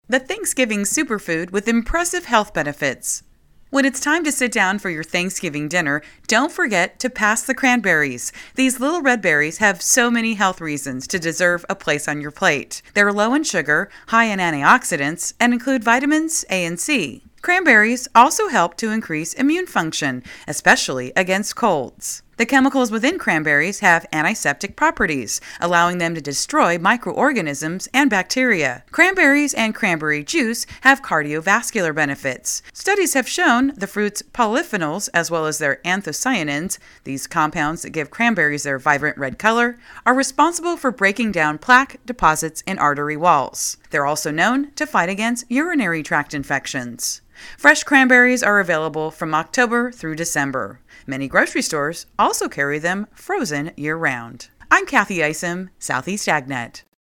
The Thanksgiving superfood with impressive health benefits. When it's time to sit down for your Thanksgiving dinner, don't forget to pass the cranberries. These little red berries have so many health reasons to deserve a place on your plate. They're low in sugar, high in antioxidants, and include vitamins A and C. Cranberries also help to increase immune function, especially against colds. The chemicals within cranberries have antiseptic properties, allowing them to destroy microorganisms and bacteria. Cranberries and cranberry juice have cardiovascular benefits. Studies have shown the fruit's polyphenols, as well as their anthocyanins, these compounds that give cranberries their vibrant red color, are responsible for breaking down plaque deposits in artery walls. They're also known to fight against urinary tract infections. Fresh cranberries are available from October through December. Many grocery stores also carry them frozen year-round. I'm Kathy Isom, Southeast AgNet.